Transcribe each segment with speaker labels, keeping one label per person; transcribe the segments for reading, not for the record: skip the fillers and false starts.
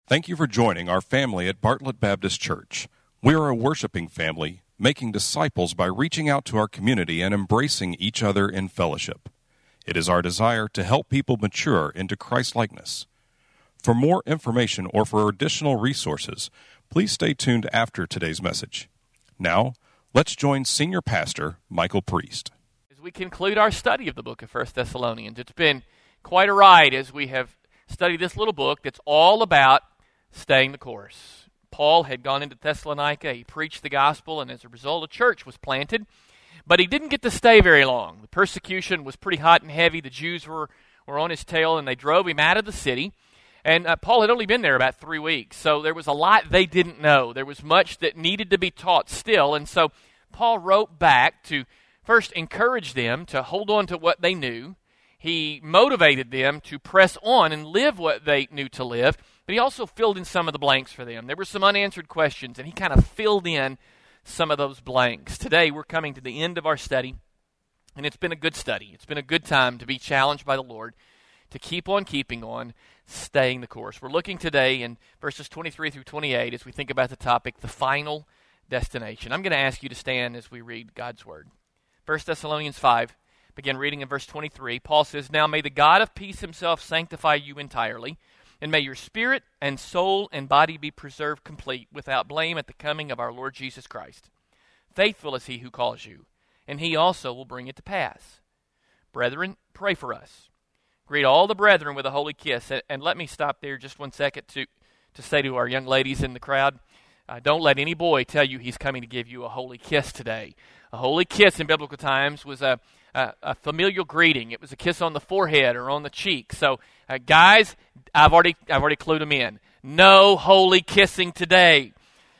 Speaker 1: Thank you for joining our family at Bartlett Baptist Church. We are a worshiping family, making disciples by reaching out to our community and embracing each other in fellowship. It is our desire to help people mature into Christ-likeness. For more information or for additional resources, please stay tuned after today's message. Now, let's join Senior Pastor Michael Priest.
Speaker 2: As we conclude our study of the book of 1 Thessalonians, it's been quite a ride as we have studied this little book that's all about staying the course. Paul had gone into Thessalonica, he preached the gospel, and as a result, a church was planted. But he didn't get to stay very long. The persecution was pretty hot and heavy. The Jews were on his tail, and they drove him out of the city. And Paul had only been there about 3 weeks, so there was a lot they didn't know. There was much that needed to be taught still, and so Paul wrote back to first encourage them to hold on to what they knew. He motivated them to press on and live what they knew to live, but he also filled in some of the blanks for them. There were some unanswered questions, and he kind of filled in some of those blanks. Today, we're coming to the end of our study, and it's been a good study. It's been a good time to be challenged by the Lord to keep on keeping on, staying the course. We're looking today in verses 23 through 28 as we think about the topic, the final destination. I'm going to ask you to stand as we read God's Word. 1 Thessalonians 5, begin reading in verse 23. Paul says, "Now may the God of peace himself sanctify you entirely, and may your spirit and soul and body be preserved complete, without blame at the coming of our Lord Jesus Christ. Faithful is he who calls you, and he also will bring it to pass. Brethren, pray for us. Greet all the brethren with a holy kiss." And let me stop there just 1 second to say to our young ladies in the crowd, don't let any boy tell you he's coming to give you a holy kiss today. A holy kiss in biblical times was a familial greeting. It was a kiss on the forehead or on the cheek. So, guys, I've already clued them in. No holy kissing today.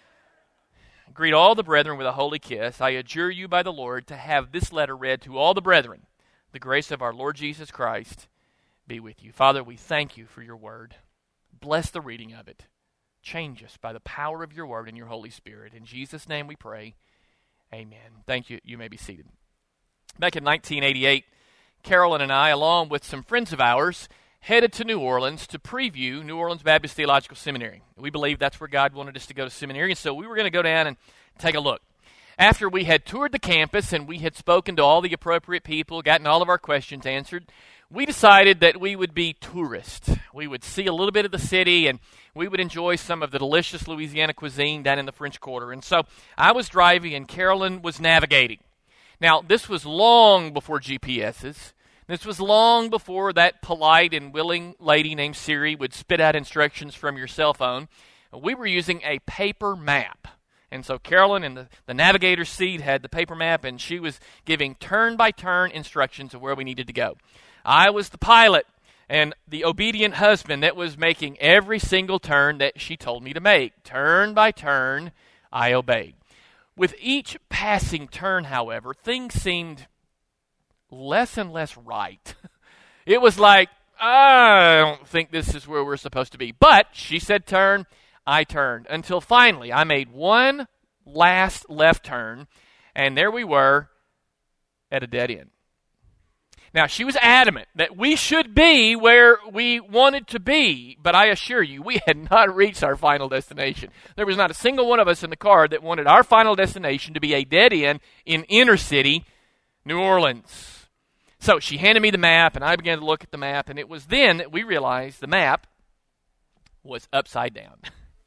Speaker 2: Greet all the brethren with a holy kiss. I adjure you by the Lord to have this letter read to all the brethren. The grace of our Lord Jesus Christ be with you. Father, we thank you for your word. Bless the reading of it. Change us by the power of your word and your Holy Spirit. In Jesus' name we pray. Amen. Thank you. You may be seated. Back in 1988, Carolyn and I, along with some friends of ours, headed to New Orleans to preview New Orleans Baptist Theological Seminary. We believe that's where God wanted us to go to seminary, and so we were going to go down and take a look. After we had toured the campus and we had spoken to all the appropriate people, gotten all of our questions answered, we decided that we would be tourists. We would see a little bit of the city, and we would enjoy some of the delicious Louisiana cuisine down in the French Quarter. And so I was driving, and Carolyn was navigating. Now, this was long before GPSs. This was long before that polite and willing lady named Siri would spit out instructions from your cell phone. We were using a paper map. And so Carolyn in the navigator's seat had the paper map, and she was giving turn-by-turn instructions of where we needed to go. I was the pilot and the obedient husband that was making every single turn that she told me to make. Turn by turn, I obeyed. With each passing turn, however, things seemed less and less right. It was like, I don't think this is where we're supposed to be. But she said turn, I turned, until finally I made one last left turn, and there we were at a dead end. Now, she was adamant that we should be where we wanted to be, but I assure you, we had not reached our final destination. There was not a single one of us in the car that wanted our final destination to be a dead end in inner city New Orleans. So she handed me the map, and I began to look at the map, and it was then that we realized the map was upside down.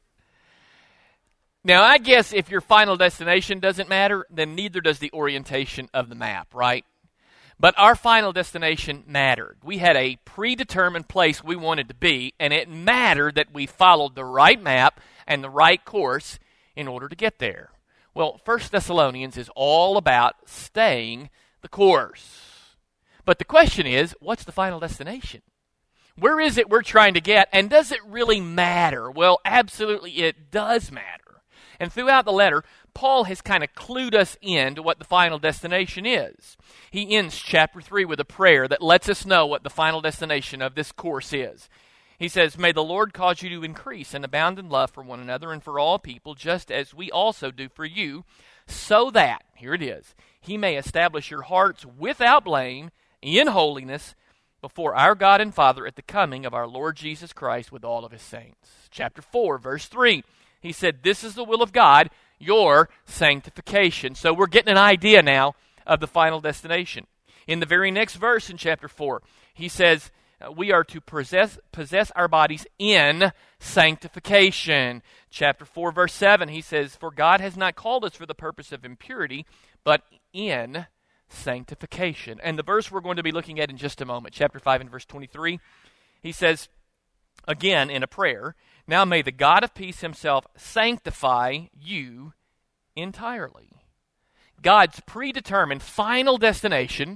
Speaker 2: Now, I guess if your final destination doesn't matter, then neither does the orientation of the map, right? But our final destination mattered. We had a predetermined place we wanted to be, and it mattered that we followed the right map and the right course in order to get there. Well, 1 Thessalonians is all about staying the course. But the question is, what's the final destination? Where is it we're trying to get, and does it really matter? Well, absolutely it does matter. And throughout the letter, Paul has kind of clued us in to what the final destination is. He ends chapter 3 with a prayer that lets us know what the final destination of this course is. He says, "May the Lord cause you to increase and abound in love for one another and for all people, just as we also do for you, so that," here it is, "he may establish your hearts without blame in holiness before our God and Father at the coming of our Lord Jesus Christ with all of his saints. Chapter 4, verse 3, he said, this is the will of God, your sanctification. So we're getting an idea now of the final destination. In the very next verse in chapter 4, he says, we are to possess our bodies in sanctification. Chapter 4, verse 7, he says, for God has not called us for the purpose of impurity, but in sanctification. And the verse we're going to be looking at in just a moment, chapter 5 and verse 23, he says, again in a prayer, now may the God of peace himself sanctify you entirely. God's predetermined final destination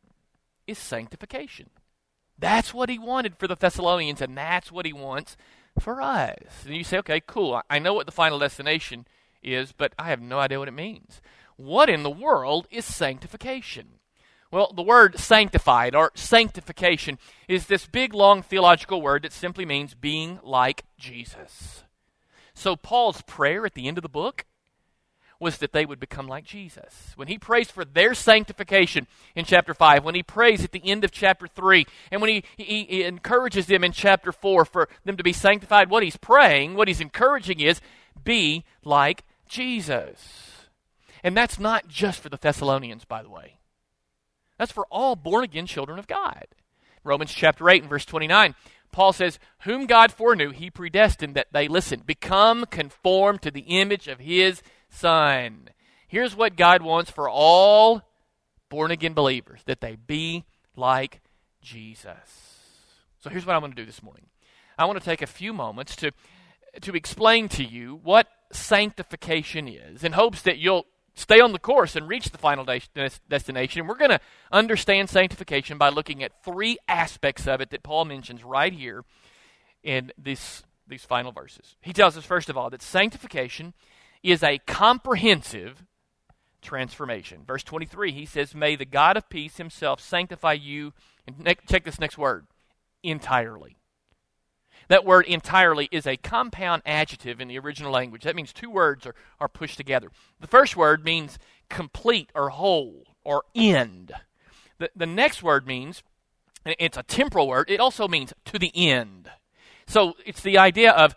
Speaker 2: is sanctification. That's what he wanted for the Thessalonians, and that's what he wants for us. And you say, okay, cool, I know what the final destination is, but I have no idea what it means. What in the world is sanctification? Well, the word sanctified or sanctification is this big, long theological word that simply means being like Jesus. So Paul's prayer at the end of the book was that they would become like Jesus. When he prays for their sanctification in chapter 5, when he prays at the end of chapter 3, and when he encourages them in chapter 4 for them to be sanctified, what he's praying, what he's encouraging is, be like Jesus. And that's not just for the Thessalonians, by the way. That's for all born-again children of God. Romans chapter 8 and verse 29, Paul says, whom God foreknew, he predestined that they, listen, become conformed to the image of his Son. Here's what God wants for all born-again believers, that they be like Jesus. So here's what I want to do this morning. I want to take a few moments to explain to you what sanctification is, in hopes that you'll stay on the course and reach the final destination. We're going to understand sanctification by looking at three aspects of it that Paul mentions right here in these final verses. He tells us, first of all, that sanctification is a comprehensive transformation. Verse 23, he says, may the God of peace himself sanctify you, and check this next word, entirely. That word entirely is a compound adjective in the original language. That means two words are pushed together. The first word means complete or whole or end. The next word means, it's a temporal word, it also means to the end. So it's the idea of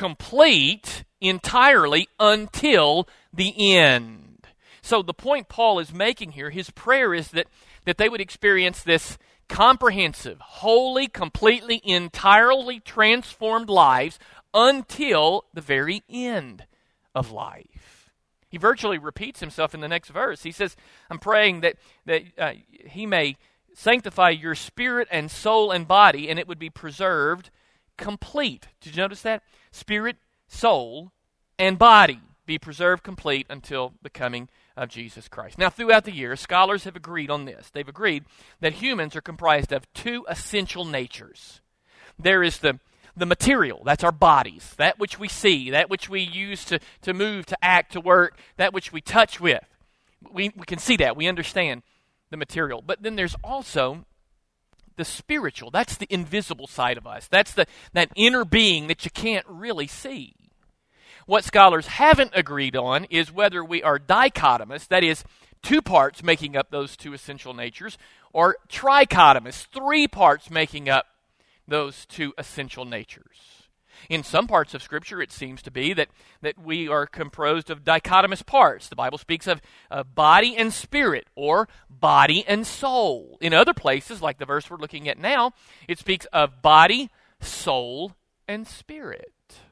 Speaker 2: complete entirely until the end. So the point Paul is making here, his prayer is that they would experience this comprehensive, wholly, completely, entirely transformed lives until the very end of life. He virtually repeats himself in the next verse. He says, I'm praying that he may sanctify your spirit and soul and body, and it would be preserved complete. Did you notice that? Spirit, soul, and body be preserved complete until the coming of Jesus Christ. Now, throughout the years, scholars have agreed on this. They've agreed that humans are comprised of two essential natures. There is the material, that's our bodies, that which we see, that which we use to move, to act, to work, that which we touch with. We can see that, we understand the material. But then there's also the spiritual. That's the invisible side of us. That's that inner being that you can't really see. What scholars haven't agreed on is whether we are dichotomous, that is, two parts making up those two essential natures, or trichotomous, three parts making up those two essential natures. In some parts of Scripture, it seems to be that we are composed of dichotomous parts. The Bible speaks of body and spirit, or body and soul. In other places, like the verse we're looking at now, it speaks of body, soul, and spirit.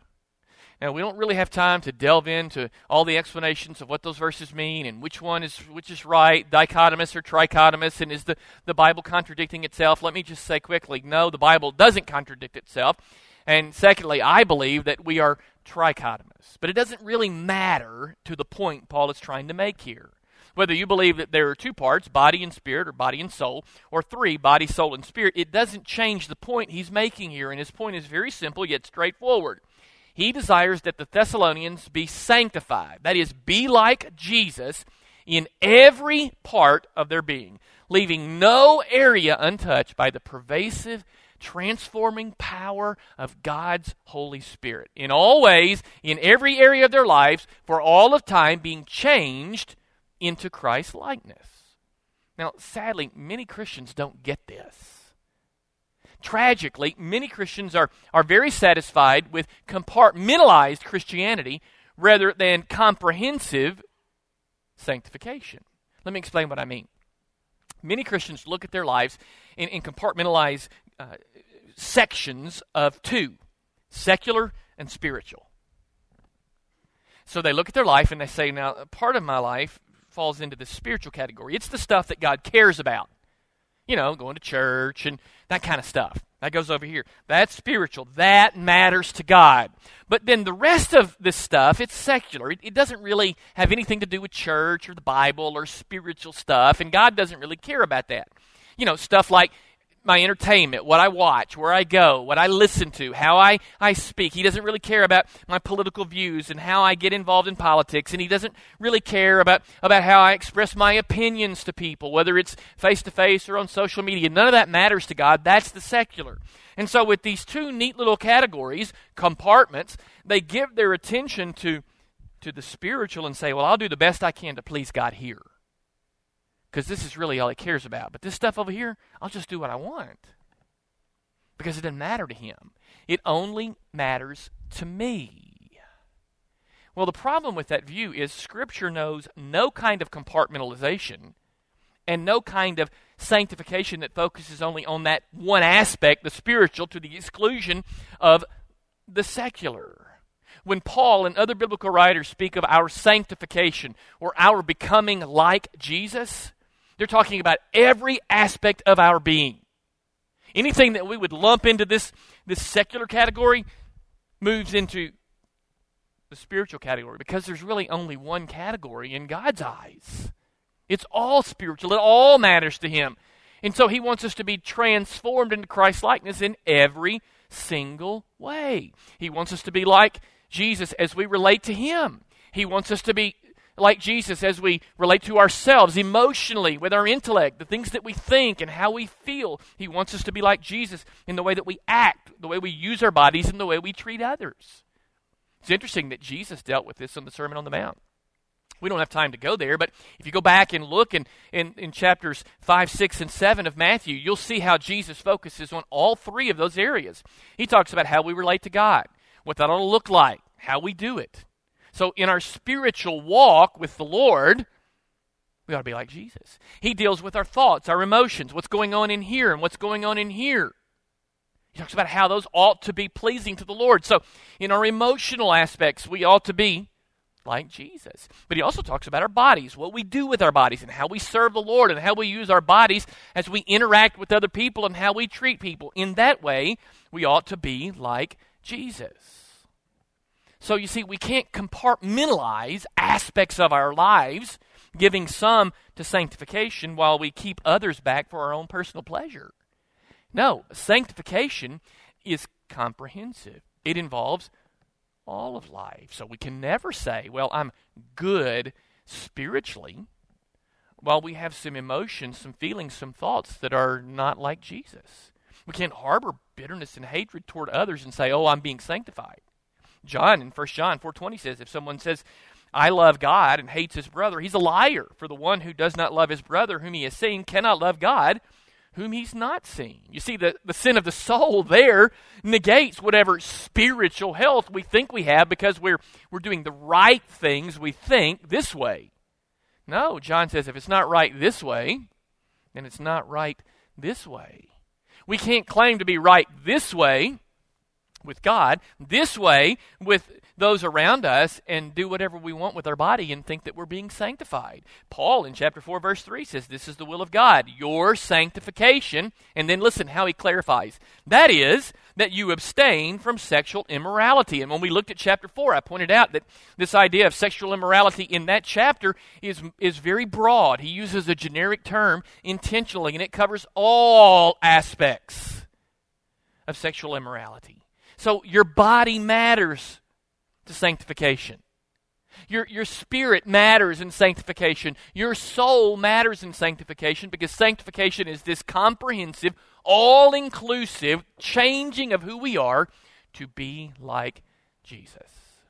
Speaker 2: Now, we don't really have time to delve into all the explanations of what those verses mean and which is right, dichotomous or trichotomous, and is the Bible contradicting itself. Let me just say quickly, no, the Bible doesn't contradict itself. And secondly, I believe that we are trichotomous. But it doesn't really matter to the point Paul is trying to make here. Whether you believe that there are two parts, body and spirit, or body and soul, or three, body, soul, and spirit, it doesn't change the point he's making here. And his point is very simple yet straightforward. He desires that the Thessalonians be sanctified, that is, be like Jesus in every part of their being, leaving no area untouched by the pervasive, transforming power of God's Holy Spirit. In all ways, in every area of their lives, for all of time, being changed into Christ's likeness. Now, sadly, many Christians don't get this. tragically, many Christians are very satisfied with compartmentalized Christianity rather than comprehensive sanctification. Let me explain what I mean. Many Christians look at their lives in compartmentalized sections of two, secular and spiritual. So they look at their life and they say, now, part of my life falls into the spiritual category. It's the stuff that God cares about. You know, going to church and that kind of stuff. That goes over here. That's spiritual. That matters to God. But then the rest of this stuff, it's secular. It doesn't really have anything to do with church or the Bible or spiritual stuff, and God doesn't really care about that. You know, stuff like my entertainment, what I watch, where I go, what I listen to, how I speak. He doesn't really care about my political views and how I get involved in politics, and he doesn't really care about how I express my opinions to people, whether it's face-to-face or on social media. None of that matters to God. That's the secular. And so with these two neat little categories, compartments, they give their attention to the spiritual and say, well, I'll do the best I can to please God here, because this is really all he cares about. But this stuff over here, I'll just do what I want, because it doesn't matter to him. It only matters to me. Well, the problem with that view is Scripture knows no kind of compartmentalization and no kind of sanctification that focuses only on that one aspect, the spiritual, to the exclusion of the secular. When Paul and other biblical writers speak of our sanctification or our becoming like Jesus, they're talking about every aspect of our being. Anything that we would lump into this secular category moves into the spiritual category, because there's really only one category in God's eyes. It's all spiritual. It all matters to him. And so he wants us to be transformed into Christ-likeness in every single way. He wants us to be like Jesus as we relate to him. He wants us to be like Jesus as we relate to ourselves emotionally, with our intellect, the things that we think and how we feel. He wants us to be like Jesus in the way that we act, the way we use our bodies, and the way we treat others. It's interesting that Jesus dealt with this on the Sermon on the Mount. We don't have time to go there, but if you go back and look in chapters 5, 6, and 7 of Matthew, you'll see how Jesus focuses on all three of those areas. He talks about how we relate to God, what that ought to look like, how we do it. So in our spiritual walk with the Lord, we ought to be like Jesus. He deals with our thoughts, our emotions, what's going on in here and what's going on in here. He talks about how those ought to be pleasing to the Lord. So in our emotional aspects, we ought to be like Jesus. But he also talks about our bodies, what we do with our bodies, and how we serve the Lord, and how we use our bodies as we interact with other people, and how we treat people. In that way, we ought to be like Jesus. So you see, we can't compartmentalize aspects of our lives, giving some to sanctification while we keep others back for our own personal pleasure. No, sanctification is comprehensive. It involves all of life. So we can never say, well, I'm good spiritually, while we have some emotions, some feelings, some thoughts that are not like Jesus. We can't harbor bitterness and hatred toward others and say, oh, I'm being sanctified. John in 1 John 4:20 says, if someone says, I love God, and hates his brother, he's a liar. For the one who does not love his brother whom he has seen cannot love God whom he's not seen. You see, the sin of the soul there negates whatever spiritual health we think we have, because we're doing the right things, we think, this way. No, John says if it's not right this way, then it's not right this way. We can't claim to be right this way with God, this way with those around us, and do whatever we want with our body and think that we're being sanctified. Paul in chapter 4 verse 3 says this is the will of God, your sanctification. And then listen how he clarifies. That is, that you abstain from sexual immorality. And when we looked at chapter 4, I pointed out that this idea of sexual immorality in that chapter is very broad. He uses a generic term intentionally, and it covers all aspects of sexual immorality. So your body matters to sanctification. Your spirit matters in sanctification. Your soul matters in sanctification, because sanctification is this comprehensive, all-inclusive changing of who we are to be like Jesus.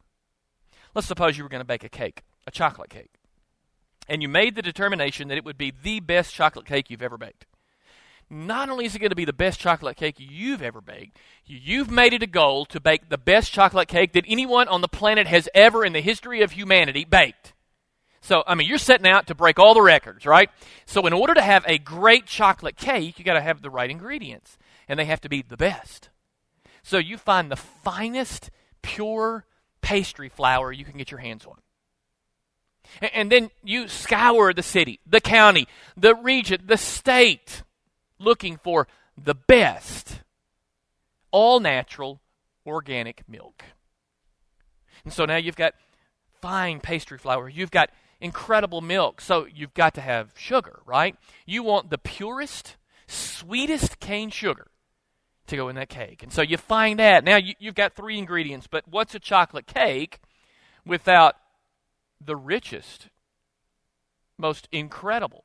Speaker 2: Let's suppose you were going to bake a cake, a chocolate cake, and you made the determination that it would be the best chocolate cake you've ever baked. not only is it going to be the best chocolate cake you've ever baked, you've made it a goal to bake the best chocolate cake that anyone on the planet has ever in the history of humanity baked. So, you're setting out to break all the records, right? So in order to have a great chocolate cake, you got to have the right ingredients, and they have to be the best. So you find the finest, pure pastry flour you can get your hands on. And then you scour the city, the county, the region, the state, looking for the best, all-natural, organic milk. And so now you've got fine pastry flour. You've got incredible milk. So you've got to have sugar, right? You want the purest, sweetest cane sugar to go in that cake. And so you find that. Now you've got 3 ingredients, but what's a chocolate cake without the richest, most incredible,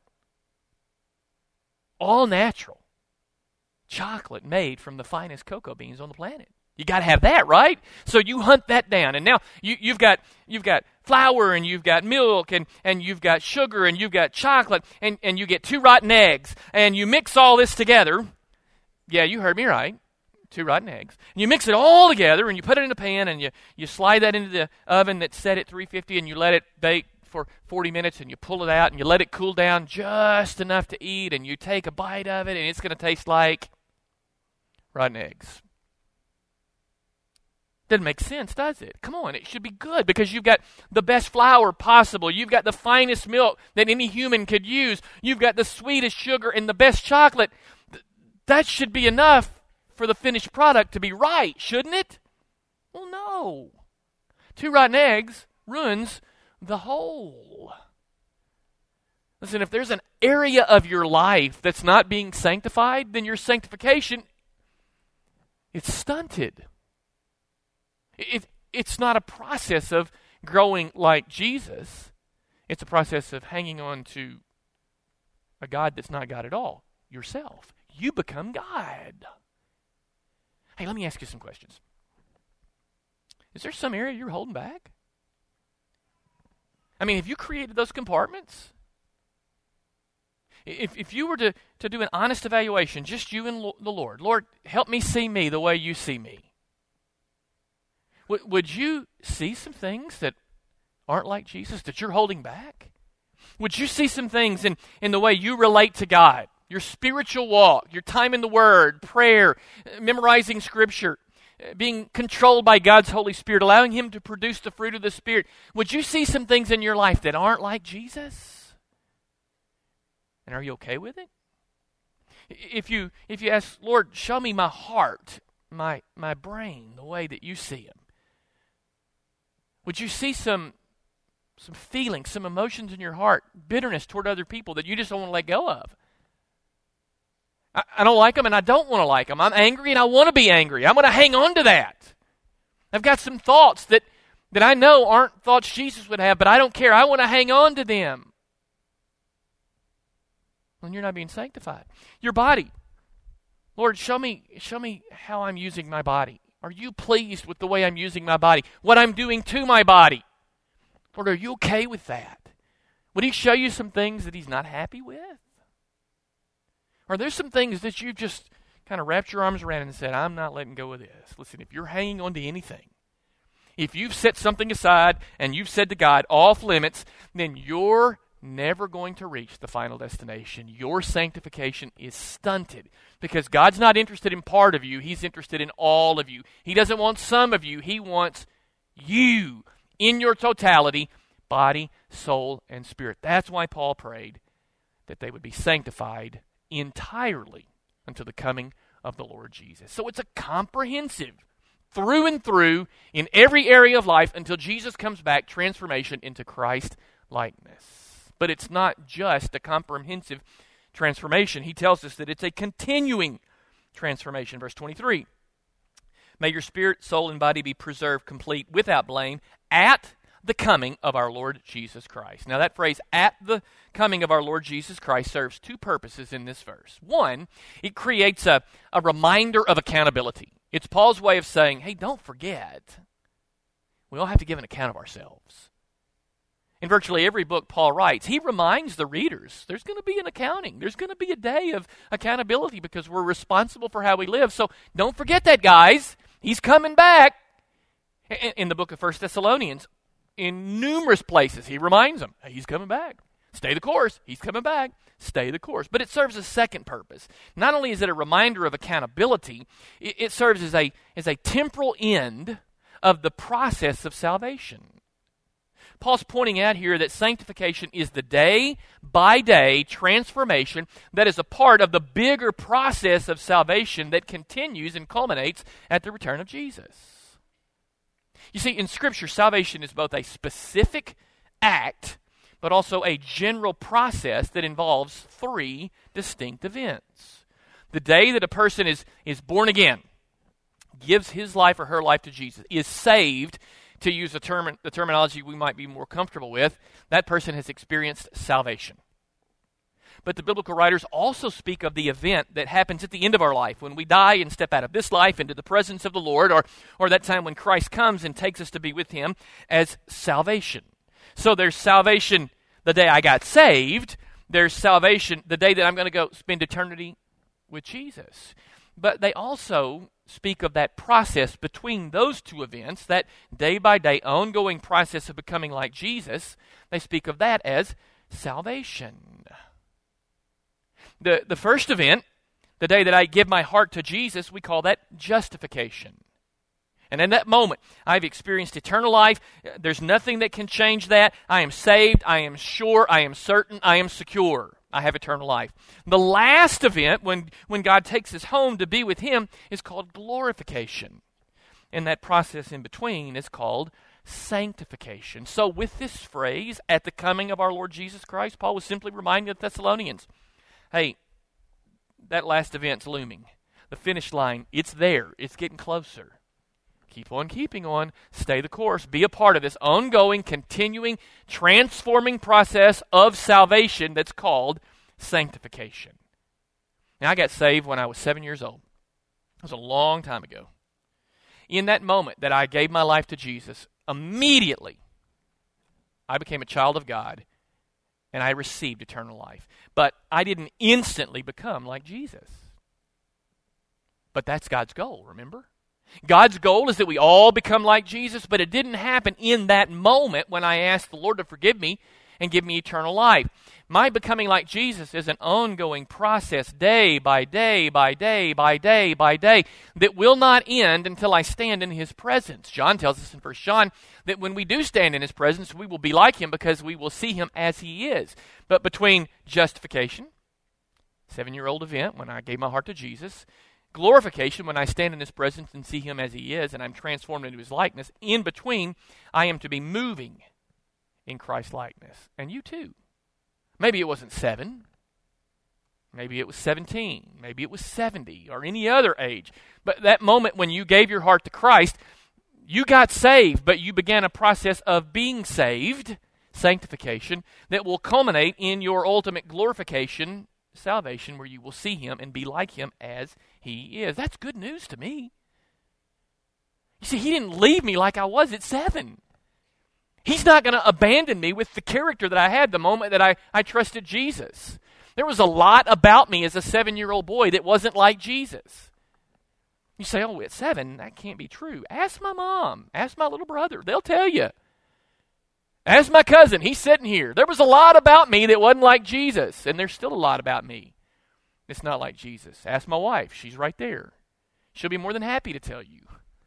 Speaker 2: all-natural chocolate made from the finest cocoa beans on the planet? You got to have that, right? So you hunt that down, and now you've got flour, and you've got milk, and you've got sugar, and you've got chocolate, and you get 2 rotten eggs, and you mix all this together. Yeah, you heard me right. 2 rotten eggs. And you mix it all together, and you put it in a pan, and you slide that into the oven that's set at 350, and you let it bake for 40 minutes, and you pull it out, and you let it cool down just enough to eat, and you take a bite of it, and it's going to taste like rotten eggs. Doesn't make sense, does it? Come on, it should be good because you've got the best flour possible. You've got the finest milk that any human could use. You've got the sweetest sugar and the best chocolate. That should be enough for the finished product to be right, shouldn't it? Well, no. 2 rotten eggs ruins the whole. Listen, if there's an area of your life that's not being sanctified, then your sanctification, it's stunted. It's not a process of growing like Jesus. It's a process of hanging on to a God that's not God at all, yourself. You become God. Hey, let me ask you some questions. Is there some area you're holding back? Have you created those compartments? If you were to do an honest evaluation, just you and the Lord, Lord, help me see me the way you see me. Would you see some things that aren't like Jesus, that you're holding back? Would you see some things in the way you relate to God, your spiritual walk, your time in the Word, prayer, memorizing Scripture, being controlled by God's Holy Spirit, allowing Him to produce the fruit of the Spirit? Would you see some things in your life that aren't like Jesus? And are you okay with it? If you ask, Lord, show me my heart, my brain, the way that you see Him, would you see some feelings, some emotions in your heart, bitterness toward other people that you just don't want to let go of? I don't like them and I don't want to like them. I'm angry and I want to be angry. I'm going to hang on to that. I've got some thoughts that I know aren't thoughts Jesus would have, but I don't care. I want to hang on to them. When you're not being sanctified. Your body. Lord, show me how I'm using my body. Are you pleased with the way I'm using my body? What I'm doing to my body? Lord, are you okay with that? Would He show you some things that He's not happy with? Are there some things that you've just kind of wrapped your arms around and said, I'm not letting go of this? Listen, if you're hanging on to anything, if you've set something aside and you've said to God, off limits, then you're never going to reach the final destination. Your sanctification is stunted because God's not interested in part of you. He's interested in all of you. He doesn't want some of you. He wants you in your totality, body, soul, and spirit. That's why Paul prayed that they would be sanctified entirely until the coming of the Lord Jesus. So it's a comprehensive, through and through, in every area of life until Jesus comes back, transformation into Christ likeness. But it's not just a comprehensive transformation. He tells us that it's a continuing transformation. Verse 23, may your spirit, soul, and body be preserved complete without blame at the coming of our Lord Jesus Christ. Now that phrase, at the coming of our Lord Jesus Christ, serves 2 purposes in this verse. One, it creates a reminder of accountability. It's Paul's way of saying, hey, don't forget, we all have to give an account of ourselves. In virtually every book Paul writes, he reminds the readers there's going to be an accounting. There's going to be a day of accountability because we're responsible for how we live. So don't forget that, guys. He's coming back. In the book of 1 Thessalonians, in numerous places, he reminds them, hey, he's coming back. Stay the course. He's coming back. Stay the course. But it serves a second purpose. Not only is it a reminder of accountability, it serves as a temporal end of the process of salvation. Paul's pointing out here that sanctification is the day-by-day transformation that is a part of the bigger process of salvation that continues and culminates at the return of Jesus. You see, in Scripture, salvation is both a specific act, but also a general process that involves three distinct events. The day that a person is born again, gives his life or her life to Jesus, is saved, to use the terminology we might be more comfortable with, that person has experienced salvation. But the biblical writers also speak of the event that happens at the end of our life, when we die and step out of this life into the presence of the Lord, or that time when Christ comes and takes us to be with Him, as salvation. So there's salvation the day I got saved. There's salvation the day that I'm going to go spend eternity with Jesus. But they also speak of that process between those two events, that day-by-day ongoing process of becoming like Jesus. They speak of that as salvation. The first event, the day that I give my heart to Jesus, we call that justification. And in that moment, I've experienced eternal life. There's nothing that can change that. I am saved. I am sure. I am certain. I am secure. I have eternal life. The last event, when God takes us home to be with Him, is called glorification. And that process in between is called sanctification. So with this phrase, at the coming of our Lord Jesus Christ, Paul was simply reminding the Thessalonians, hey, that last event's looming. The finish line, it's there. It's getting closer. Keep on keeping on. Stay the course. Be a part of this ongoing, continuing, transforming process of salvation that's called sanctification. Now, I got saved when I was 7 years old. It was a long time ago. In that moment that I gave my life to Jesus, immediately I became a child of God and I received eternal life. But I didn't instantly become like Jesus. But that's God's goal, remember? God's goal is that we all become like Jesus, but it didn't happen in that moment when I asked the Lord to forgive me and give me eternal life. My becoming like Jesus is an ongoing process, day by day by day by day by day, that will not end until I stand in His presence. John tells us in 1 John that when we do stand in His presence, we will be like Him because we will see Him as He is. But between justification, 7-year-old event when I gave my heart to Jesus, glorification, when I stand in His presence and see Him as He is and I'm transformed into His likeness, in between, I am to be moving in Christ's likeness. And you too. Maybe it wasn't 7. Maybe it was 17. Maybe it was 70 or any other age. But that moment when you gave your heart to Christ, you got saved, but you began a process of being saved, sanctification, that will culminate in your ultimate glorification, salvation, where you will see Him and be like Him as He is. That's good news to me. You see, He didn't leave me like I was at 7. He's not going to abandon me with the character that I had the moment that I trusted Jesus. There was a lot about me as a 7-year-old boy that wasn't like Jesus. You say, oh, at 7, that can't be true. Ask my mom. Ask my little brother. They'll tell you. Ask my cousin. He's sitting here. There was a lot about me that wasn't like Jesus, and there's still a lot about me that's not like Jesus. Ask my wife. She's right there. She'll be more than happy to tell you.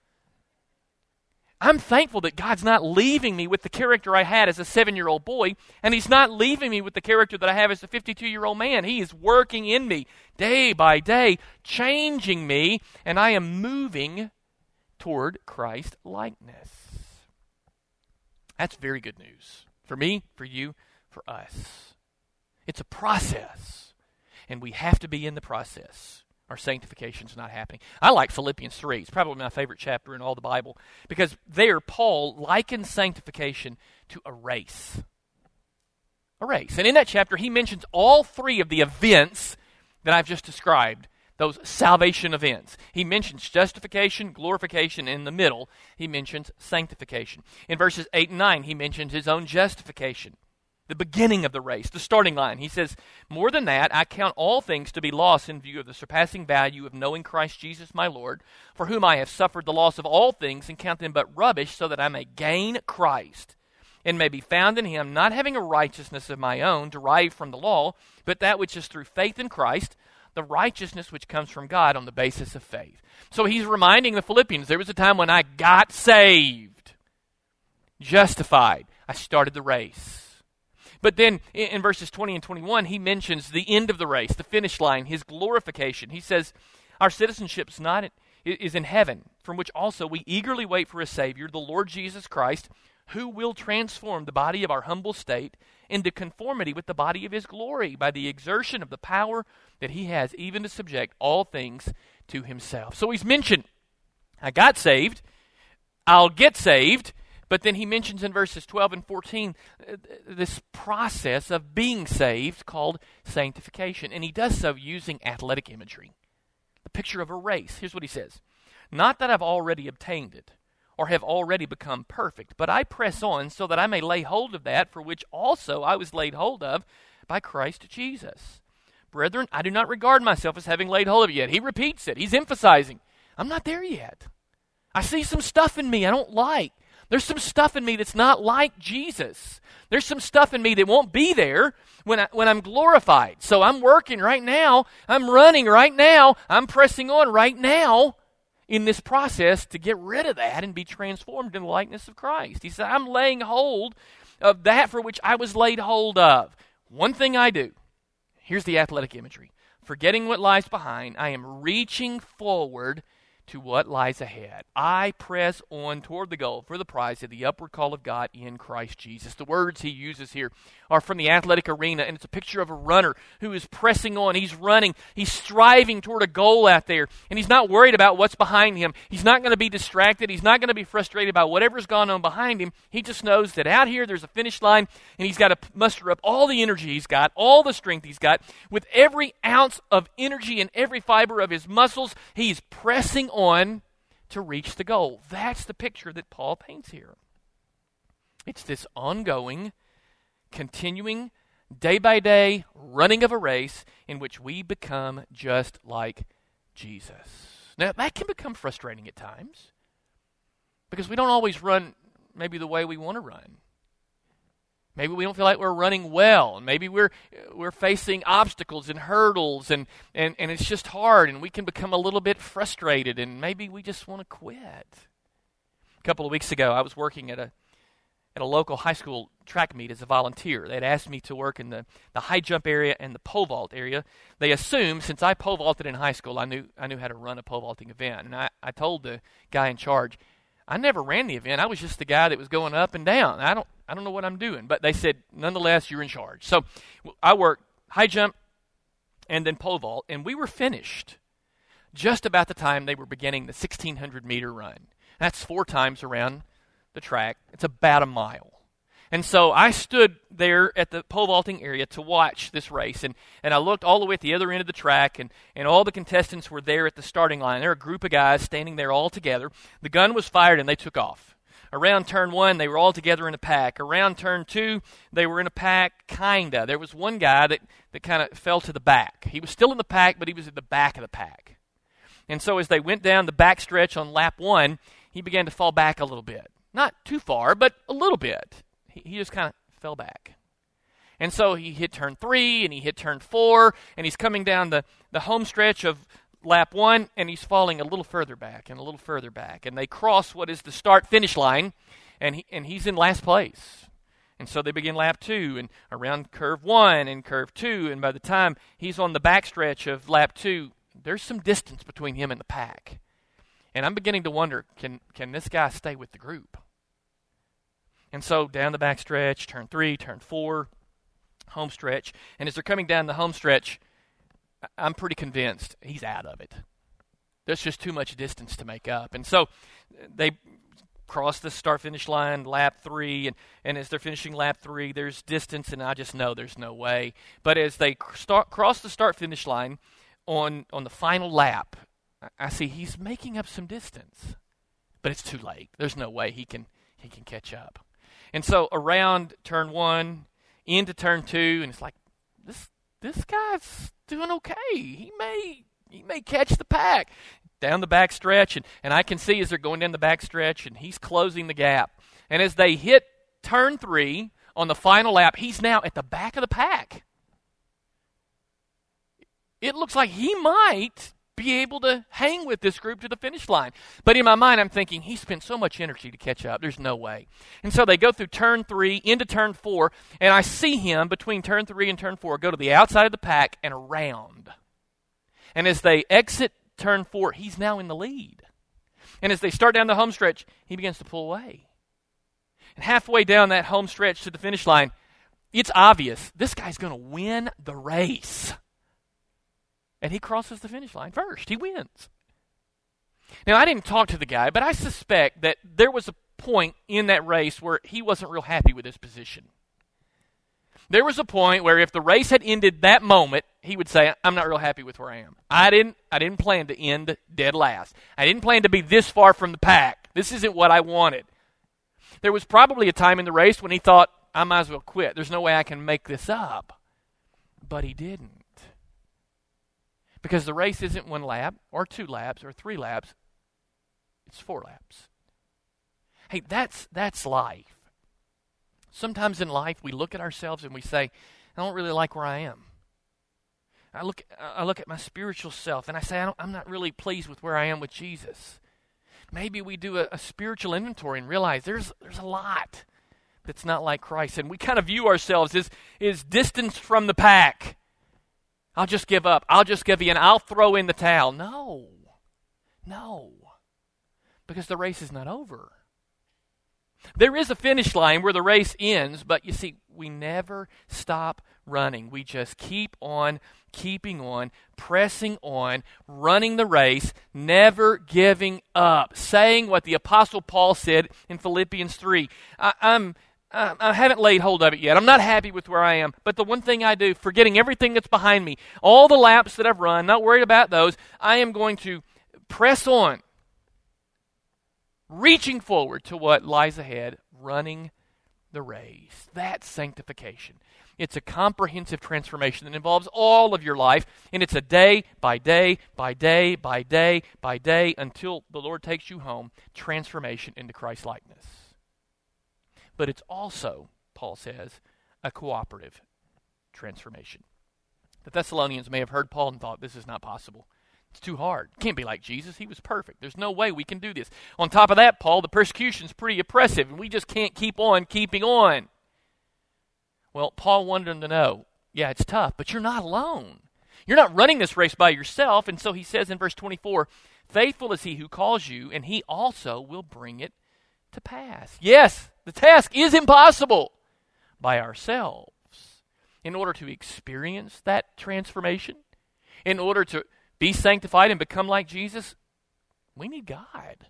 Speaker 2: I'm thankful that God's not leaving me with the character I had as a 7-year-old boy, and He's not leaving me with the character that I have as a 52-year-old man. He is working in me day by day, changing me, and I am moving toward Christ likeness. That's very good news for me, for you, for us. It's a process, and we have to be in the process. Our sanctification's not happening. I like Philippians 3. It's probably my favorite chapter in all the Bible, because there Paul likens sanctification to a race. A race. And in that chapter, he mentions all 3 of the events that I've just described those salvation events. He mentions justification, glorification. In the middle, he mentions sanctification. In verses 8 and 9, he mentions his own justification, the beginning of the race, the starting line. He says, more than that, I count all things to be lost in view of the surpassing value of knowing Christ Jesus my Lord, for whom I have suffered the loss of all things and count them but rubbish, so that I may gain Christ and may be found in him, not having a righteousness of my own derived from the law, but that which is through faith in Christ, the righteousness which comes from God on the basis of faith. So he's reminding the Philippians, there was a time when I got saved, justified. I started the race. But then in verses 20 and 21, he mentions the end of the race, the finish line, his glorification. He says, our citizenship is in heaven, from which also we eagerly wait for a Savior, the Lord Jesus Christ, who will transform the body of our humble state into conformity with the body of his glory by the exertion of the power that he has even to subject all things to himself. So he's mentioned, I got saved, I'll get saved, but then he mentions in verses 12 and 14 this process of being saved called sanctification. And he does so using athletic imagery, the picture of a race. Here's what he says. Not that I've already obtained it, or have already become perfect, but I press on so that I may lay hold of that for which also I was laid hold of by Christ Jesus. Brethren, I do not regard myself as having laid hold of it yet. He repeats it. He's emphasizing, I'm not there yet. I see some stuff in me I don't like. There's some stuff in me that's not like Jesus. There's some stuff in me that won't be there when I'm glorified. So I'm working right now. I'm running right now. I'm pressing on right now in this process to get rid of that and be transformed in the likeness of Christ. He said, I'm laying hold of that for which I was laid hold of. One thing I do, here's the athletic imagery. Forgetting what lies behind, I am reaching forward to what lies ahead. I press on toward the goal for the prize of the upward call of God in Christ Jesus. The words he uses here are from the athletic arena, and it's a picture of a runner who is pressing on. He's running. He's striving toward a goal out there, and he's not worried about what's behind him. He's not going to be distracted. He's not going to be frustrated by whatever's gone on behind him. He just knows that out here there's a finish line, and he's got to muster up all the energy he's got, all the strength he's got. With every ounce of energy and every fiber of his muscles, he's pressing on to reach the goal. That's the picture that Paul paints here. It's this ongoing, continuing, day-by-day running of a race in which we become just like Jesus. Now, that can become frustrating at times because we don't always run maybe the way we want to run. Maybe we don't feel like we're running well. Maybe we're facing obstacles and hurdles, and it's just hard, and we can become a little bit frustrated, and maybe we just want to quit. A couple of weeks ago, I was working at a local high school track meet as a volunteer. They'd asked me to work in the high jump area and the pole vault area. They assumed, since I pole vaulted in high school, I knew how to run a pole vaulting event. And I told the guy in charge, I never ran the event. I was just the guy that was going up and down. I don't know what I'm doing. But they said, nonetheless, you're in charge. So I worked high jump and then pole vault, and we were finished just about the time they were beginning the 1,600-meter run. That's 4 times around the track. It's about a mile. And so I stood there at the pole vaulting area to watch this race, and I looked all the way at the other end of the track, and all the contestants were there at the starting line. There were a group of guys standing there all together. The gun was fired, and they took off. Around turn 1, they were all together in a pack. Around turn 2, they were in a pack, kinda. There was one guy that kind of fell to the back. He was still in the pack, but he was at the back of the pack. And so as they went down the back stretch on lap 1, he began to fall back a little bit. Not too far, but a little bit. He just kind of fell back. And so he hit turn 3, and he hit turn 4, and he's coming down the home stretch of lap 1, and he's falling a little further back and a little further back. And they cross what is the start-finish line, and he's in last place. And so they begin lap 2, and around curve 1 and curve 2, and by the time he's on the back stretch of lap 2, there's some distance between him and the pack. And I'm beginning to wonder, can this guy stay with the group? And so down the back stretch, turn 3, turn 4, home stretch. And as they're coming down the home stretch, I'm pretty convinced he's out of it. There's just too much distance to make up. And so they cross the start-finish line, lap 3, and as they're finishing lap 3, there's distance, and I just know there's no way. But as they cross the start-finish line, on the final lap, I see he's making up some distance, but it's too late. There's no way he can catch up. And so around turn 1, into turn 2, and it's like, this guy's doing okay. He may catch the pack down the back stretch, and I can see as they're going down the back stretch, and he's closing the gap. And as they hit turn 3 on the final lap, he's now at the back of the pack. It looks like he might be able to hang with this group to the finish line. But in my mind, I'm thinking, he spent so much energy to catch up. There's no way. And so they go through turn 3 into turn 4, and I see him between turn 3 and turn 4 go to the outside of the pack and around. And as they exit turn 4, he's now in the lead. And as they start down the home stretch, he begins to pull away. And halfway down that home stretch to the finish line, it's obvious this guy's going to win the race. And he crosses the finish line first. He wins. Now, I didn't talk to the guy, but I suspect that there was a point in that race where he wasn't real happy with his position. There was a point where if the race had ended that moment, he would say, I'm not real happy with where I am. I didn't plan to end dead last. I didn't plan to be this far from the pack. This isn't what I wanted. There was probably a time in the race when he thought, I might as well quit. There's no way I can make this up. But he didn't. Because the race isn't 1 lap, or 2 laps, or 3 laps. It's 4 laps. Hey, that's life. Sometimes in life, we look at ourselves and we say, I don't really like where I am. I look at my spiritual self, and I say, I'm not really pleased with where I am with Jesus. Maybe we do a spiritual inventory and realize there's a lot that's not like Christ. And we kind of view ourselves as distanced from the pack. I'll just give up. I'll just give in. I'll throw in the towel. No. Because the race is not over. There is a finish line where the race ends, but you see, we never stop running. We just keep on keeping on, pressing on, running the race, never giving up. Saying what the Apostle Paul said in Philippians 3. I haven't laid hold of it yet. I'm not happy with where I am. But the one thing I do, forgetting everything that's behind me, all the laps that I've run, not worried about those, I am going to press on, reaching forward to what lies ahead, running the race. That's sanctification. It's a comprehensive transformation that involves all of your life, and it's a day by day by day by day by day until the Lord takes you home, transformation into Christ-likeness. But it's also, Paul says, a cooperative transformation. The Thessalonians may have heard Paul and thought, this is not possible. It's too hard. It can't be like Jesus. He was perfect. There's no way we can do this. On top of that, Paul, the persecution's pretty oppressive, and we just can't keep on keeping on. Well, Paul wanted them to know, yeah, it's tough, but you're not alone. You're not running this race by yourself. And so he says in verse 24, faithful is he who calls you, and he also will bring it to pass. Yes, the task is impossible by ourselves. In order to experience that transformation, in order to be sanctified and become like Jesus, we need God.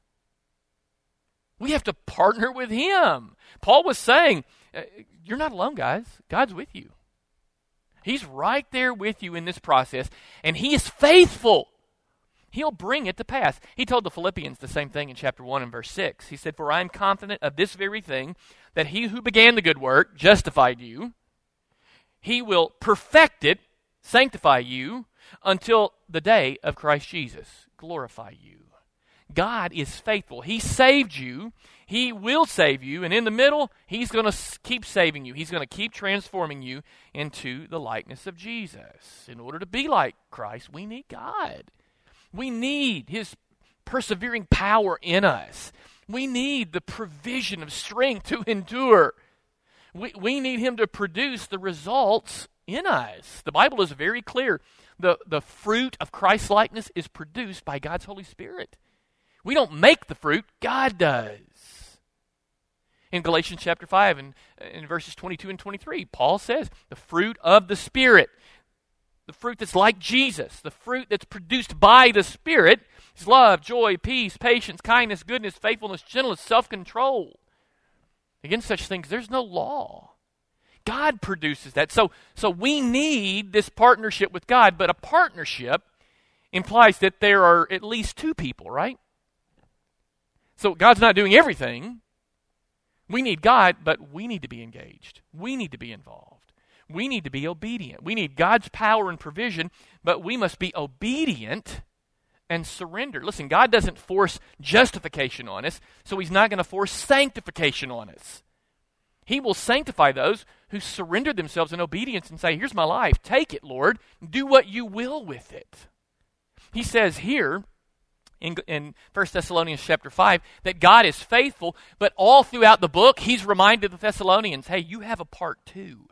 Speaker 2: We have to partner with Him. Paul was saying, you're not alone, guys. God's with you. He's right there with you in this process, and He is faithful. He'll bring it to pass. He told the Philippians the same thing in chapter 1 and verse 6. He said, for I am confident of this very thing, that He who began the good work justified you. He will perfect it, sanctify you, until the day of Christ Jesus. Glorify you. God is faithful. He saved you. He will save you. And in the middle, He's going to keep saving you. He's going to keep transforming you into the likeness of Jesus. In order to be like Christ, we need God. We need His persevering power in us. We need the provision of strength to endure. We need Him to produce the results in us. The Bible is very clear. The fruit of Christ-likeness is produced by God's Holy Spirit. We don't make the fruit, God does. In Galatians chapter 5 and in verses 22 and 23, Paul says, the fruit of the Spirit, the fruit that's like Jesus, the fruit that's produced by the Spirit, is love, joy, peace, patience, kindness, goodness, faithfulness, gentleness, self-control. Against such things, there's no law. God produces that. So we need this partnership with God, but a partnership implies that there are at least two people, right? So God's not doing everything. We need God, but we need to be engaged. We need to be involved. We need to be obedient. We need God's power and provision, but we must be obedient and surrender. Listen, God doesn't force justification on us, so He's not going to force sanctification on us. He will sanctify those who surrender themselves in obedience and say, here's my life. Take it, Lord. Do what you will with it. He says here in 1 Thessalonians chapter 5 that God is faithful, but all throughout the book, He's reminded the Thessalonians, hey, you have a part too.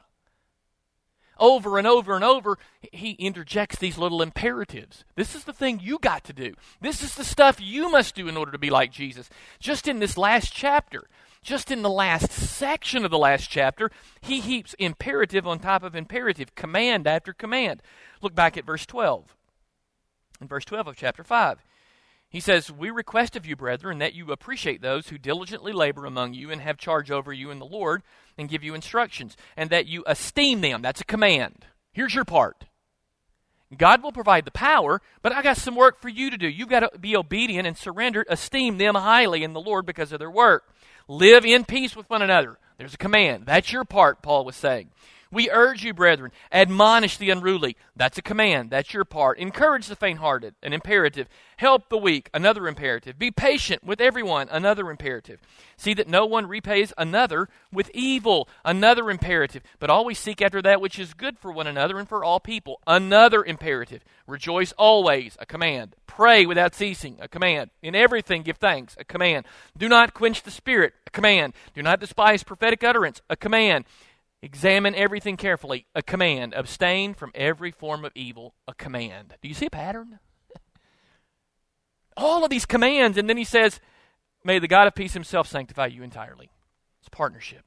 Speaker 2: Over and over and over, He interjects these little imperatives. This is the thing you got to do. This is the stuff you must do in order to be like Jesus. Just in this last chapter, just in the last section of the last chapter, He heaps imperative on top of imperative, command after command. Look back at verse 12. In verse 12 of chapter 5, He says, we request of you, brethren, that you appreciate those who diligently labor among you and have charge over you in the Lord and give you instructions, and that you esteem them. That's a command. Here's your part. God will provide the power, but I got some work for you to do. You've got to be obedient and surrender. Esteem them highly in the Lord because of their work. Live in peace with one another. There's a command. That's your part, Paul was saying. We urge you, brethren, admonish the unruly. That's a command. That's your part. Encourage the faint-hearted, an imperative. Help the weak, another imperative. Be patient with everyone, another imperative. See that no one repays another with evil, another imperative. But always seek after that which is good for one another and for all people, another imperative. Rejoice always, a command. Pray without ceasing, a command. In everything give thanks, a command. Do not quench the spirit, a command. Do not despise prophetic utterance, a command. Examine everything carefully, a command. Abstain from every form of evil, a command. Do you see a pattern? All of these commands, and then he says, may the God of peace Himself sanctify you entirely. It's partnership.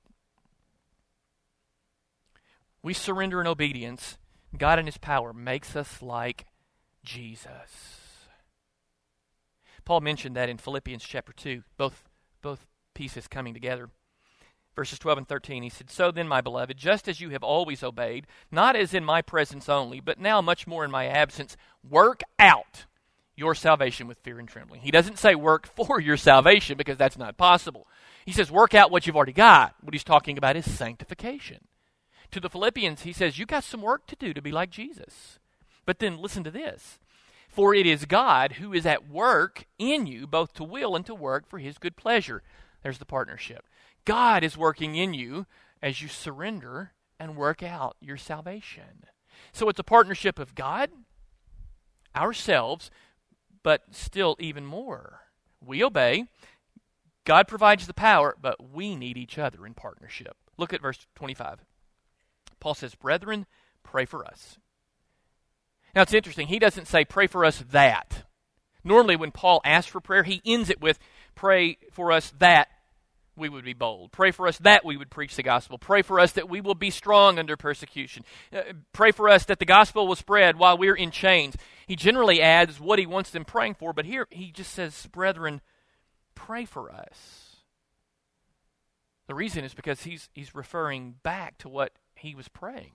Speaker 2: We surrender in obedience. God in His power makes us like Jesus. Paul mentioned that in Philippians chapter 2, both pieces coming together. Verses 12 and 13, he said, so then, my beloved, just as you have always obeyed, not as in my presence only, but now much more in my absence, work out your salvation with fear and trembling. He doesn't say work for your salvation because that's not possible. He says work out what you've already got. What he's talking about is sanctification. To the Philippians, he says, you got some work to do to be like Jesus. But then listen to this. For it is God who is at work in you, both to will and to work for His good pleasure. There's the partnership. God is working in you as you surrender and work out your salvation. So it's a partnership of God, ourselves, but still even more. We obey. God provides the power, but we need each other in partnership. Look at verse 25. Paul says, brethren, pray for us. Now it's interesting. He doesn't say pray for us that. Normally when Paul asks for prayer, he ends it with pray for us that we would be bold. Pray for us that we would preach the gospel. Pray for us that we will be strong under persecution. Pray for us that the gospel will spread while we're in chains. He generally adds what he wants them praying for, but here he just says, brethren, pray for us. The reason is because he's referring back to what he was praying.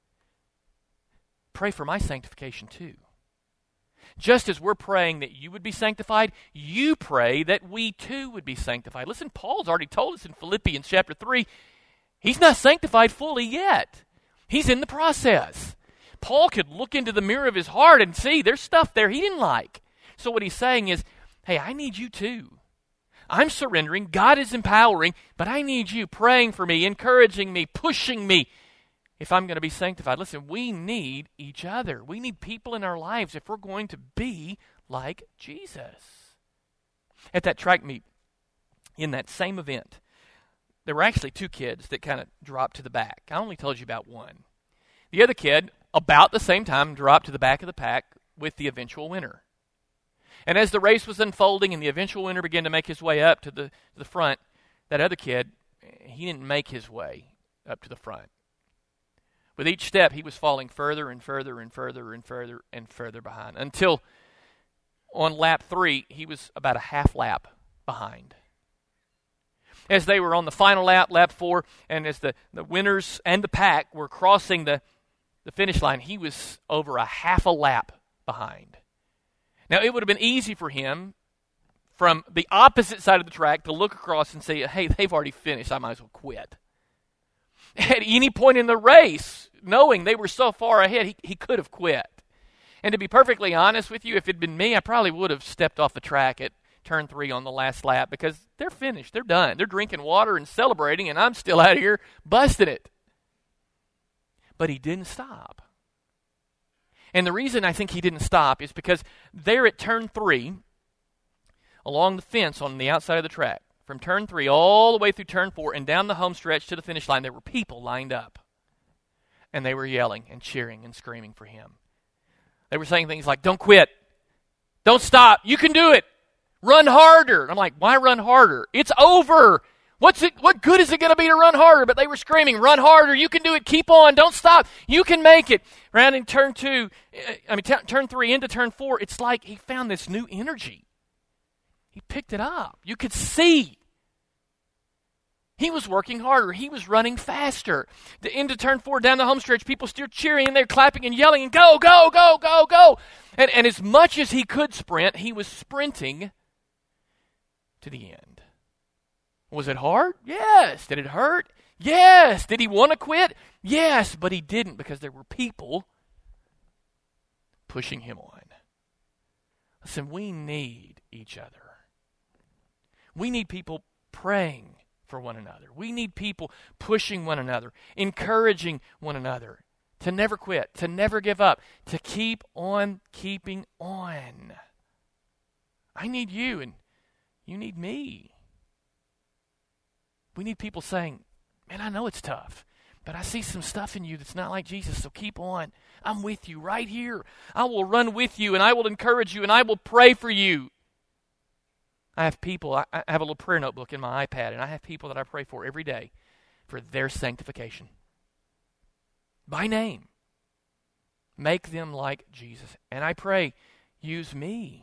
Speaker 2: Pray for my sanctification too. Just as we're praying that you would be sanctified, you pray that we too would be sanctified. Listen, Paul's already told us in Philippians chapter 3, he's not sanctified fully yet. He's in the process. Paul could look into the mirror of his heart and see there's stuff there he didn't like. So what he's saying is, hey, I need you too. I'm surrendering. God is empowering, but I need you praying for me, encouraging me, pushing me. If I'm going to be sanctified, listen, we need each other. We need people in our lives if we're going to be like Jesus. At that track meet, in that same event, there were actually two kids that kind of dropped to the back. I only told you about one. The other kid, about the same time, dropped to the back of the pack with the eventual winner. And as the race was unfolding and the eventual winner began to make his way up to the front, that other kid, he didn't make his way up to the front. With each step, he was falling further and further and further and further and further behind. Until on lap 3, he was about a half lap behind. As they were on the final lap, lap 4, and as the winners and the pack were crossing the finish line, he was over a half a lap behind. Now, it would have been easy for him from the opposite side of the track to look across and say, hey, they've already finished. I might as well quit. At any point in the race, knowing they were so far ahead, he could have quit. And to be perfectly honest with you, if it had been me, I probably would have stepped off the track at turn 3 on the last lap because they're finished. They're done. They're drinking water and celebrating, and I'm still out here busting it. But he didn't stop. And the reason I think he didn't stop is because there at turn 3, along the fence on the outside of the track, from turn 3 all the way through turn 4 and down the home stretch to the finish line, there were people lined up. And they were yelling and cheering and screaming for him. They were saying things like, don't quit. Don't stop. You can do it. Run harder. And I'm like, why run harder? It's over. What good is it going to be to run harder? But they were screaming, run harder. You can do it. Keep on. Don't stop. You can make it. Around in turn 3 into turn 4, it's like he found this new energy. He picked it up. You could see. He was working harder. He was running faster. Into turn 4, down the home stretch, people still cheering and they're clapping and yelling and go, go, go, go, go. And as much as he could sprint, he was sprinting to the end. Was it hard? Yes. Did it hurt? Yes. Did he want to quit? Yes, but he didn't because there were people pushing him on. Listen, we need each other. We need people praying for one another. We need people pushing one another, encouraging one another to never quit, to never give up, to keep on keeping on. I need you and you need me. We need people saying, man, I know it's tough, but I see some stuff in you that's not like Jesus, so keep on. I'm with you right here. I will run with you and I will encourage you and I will pray for you. I have people, I have a little prayer notebook in my iPad, and I have people that I pray for every day for their sanctification. By name. Make them like Jesus. And I pray, use me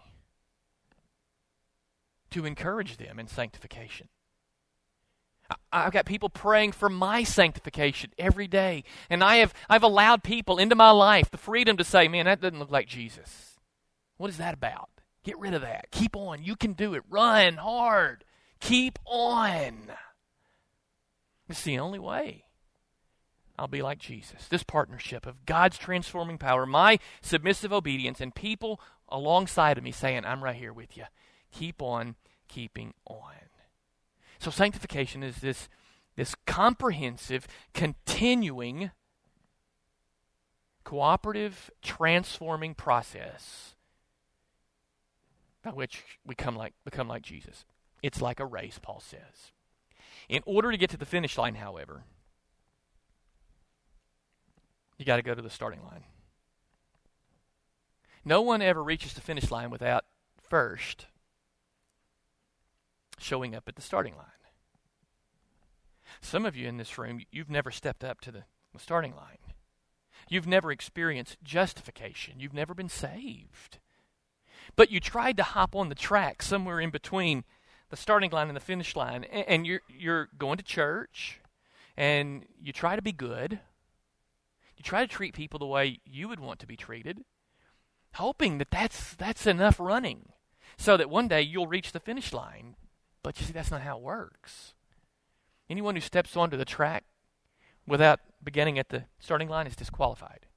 Speaker 2: to encourage them in sanctification. I've got people praying for my sanctification every day. And I've allowed people into my life the freedom to say, man, that doesn't look like Jesus. What is that about? Get rid of that. Keep on. You can do it. Run hard. Keep on. It's the only way I'll be like Jesus. This partnership of God's transforming power, my submissive obedience, and people alongside of me saying, I'm right here with you. Keep on keeping on. So sanctification is this comprehensive, continuing, cooperative, transforming process by which we become like Jesus. It's like a race, Paul says. In order to get to the finish line, however, you got to go to the starting line. No one ever reaches the finish line without first showing up at the starting line. Some of you in this room, you've never stepped up to the starting line. You've never experienced justification. You've never been saved. But you tried to hop on the track somewhere in between the starting line and the finish line, and you're going to church, and you try to be good. You try to treat people the way you would want to be treated, hoping that that's enough running so that one day you'll reach the finish line. But you see, that's not how it works. Anyone who steps onto the track without beginning at the starting line is disqualified.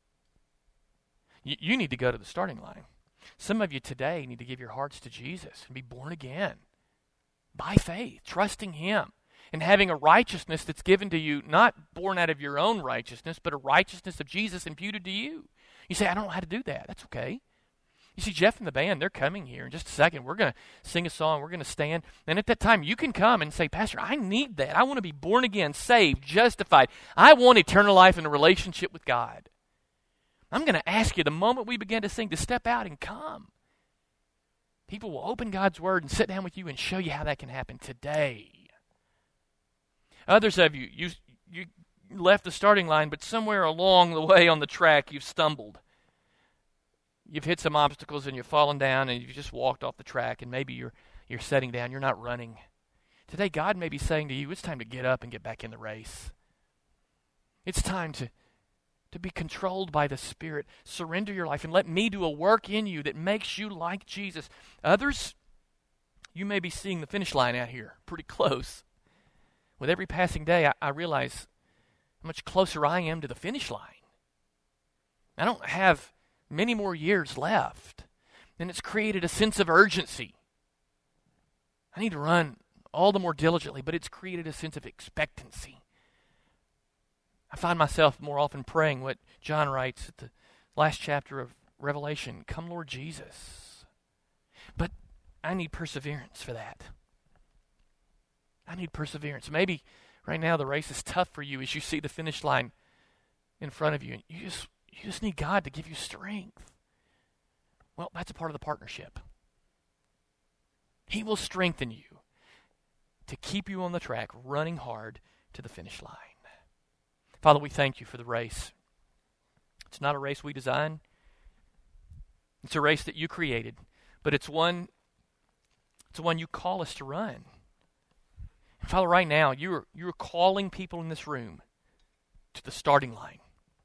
Speaker 2: You need to go to the starting line. Some of you today need to give your hearts to Jesus and be born again by faith, trusting Him, and having a righteousness that's given to you, not born out of your own righteousness, but a righteousness of Jesus imputed to you. You say, I don't know how to do that. That's okay. You see, Jeff and the band, they're coming here in just a second. We're going to sing a song. We're going to stand. And at that time, you can come and say, Pastor, I need that. I want to be born again, saved, justified. I want eternal life and a relationship with God. I'm going to ask you the moment we begin to sing to step out and come. People will open God's Word and sit down with you and show you how that can happen today. Others of you left the starting line, but somewhere along the way on the track, you've stumbled. You've hit some obstacles and you've fallen down and you've just walked off the track, and maybe you're sitting down, you're not running. Today, God may be saying to you, it's time to get up and get back in the race. It's time to to be controlled by the Spirit. Surrender your life and let me do a work in you that makes you like Jesus. Others, you may be seeing the finish line out here, pretty close. With every passing day, I realize how much closer I am to the finish line. I don't have many more years left, and it's created a sense of urgency. I need to run all the more diligently, but it's created a sense of expectancy. I find myself more often praying what John writes at the last chapter of Revelation, "Come, Lord Jesus." But I need perseverance for that. I need perseverance. Maybe right now the race is tough for you as you see the finish line in front of you, and you just need God to give you strength. Well, that's a part of the partnership. He will strengthen you to keep you on the track, running hard to the finish line. Father, we thank you for the race. It's not a race we designed. It's a race that you created, but it's one you call us to run. And Father, right now, you're calling people in this room to the starting line.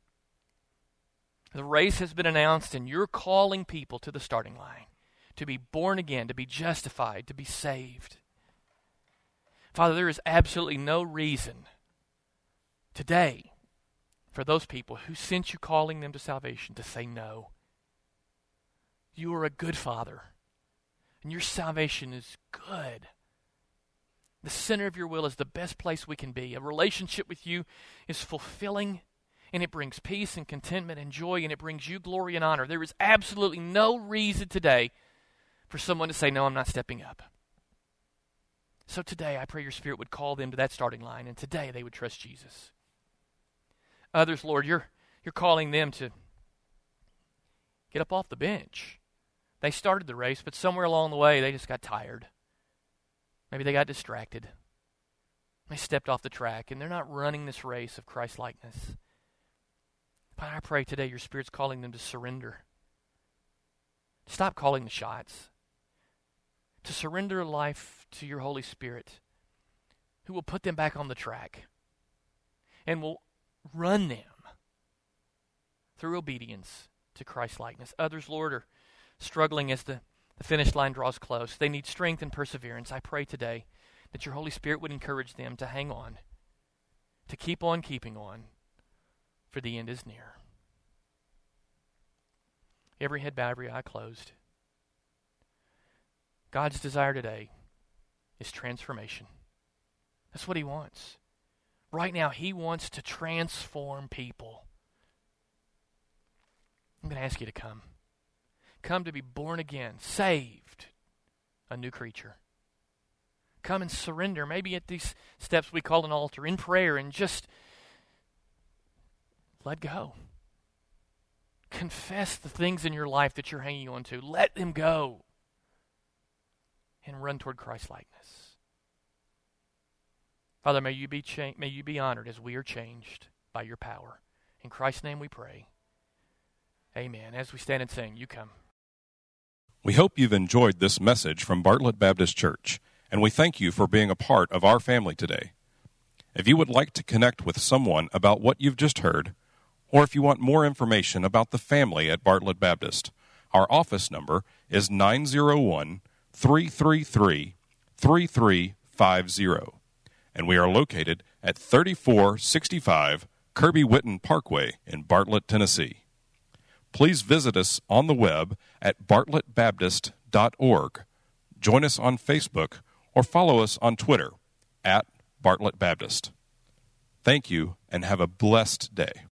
Speaker 2: The race has been announced, and you're calling people to the starting line to be born again, to be justified, to be saved. Father, there is absolutely no reason today for those people who sent you calling them to salvation to say no. You are a good Father, and your salvation is good. The center of your will is the best place we can be. A relationship with you is fulfilling, and it brings peace and contentment and joy, and it brings you glory and honor. There is absolutely no reason today for someone to say, "No, I'm not stepping up." So today, I pray your Spirit would call them to that starting line, and today they would trust Jesus. Others, Lord, you're calling them to get up off the bench. They started the race, but somewhere along the way, they just got tired. Maybe they got distracted. They stepped off the track, and they're not running this race of Christ-likeness. But I pray today your Spirit's calling them to surrender. Stop calling the shots. To surrender life to your Holy Spirit, who will put them back on the track and will run them through obedience to Christ-likeness. Others, Lord, are struggling as the finish line draws close. They need strength and perseverance. I pray today that your Holy Spirit would encourage them to hang on, to keep on keeping on, for the end is near. Every head bowed, every eye closed. God's desire today is transformation. That's what he wants. Right now, he wants to transform people. I'm going to ask you to come. Come to be born again, saved, a new creature. Come and surrender, maybe at these steps we call an altar, in prayer, and just let go. Confess the things in your life that you're hanging on to. Let them go. And run toward Christ-likeness. Father, may you be honored as we are changed by your power. In Christ's name we pray. Amen. As we stand and sing, you come.
Speaker 1: We hope you've enjoyed this message from Bartlett Baptist Church, and we thank you for being a part of our family today. If you would like to connect with someone about what you've just heard, or if you want more information about the family at Bartlett Baptist, our office number is 901-333-3350, and we are located at 3465 Kirby Whitten Parkway in Bartlett, Tennessee. Please visit us on the web at bartlettbaptist.org. Join us on Facebook or follow us on Twitter at Bartlett Baptist. Thank you and have a blessed day.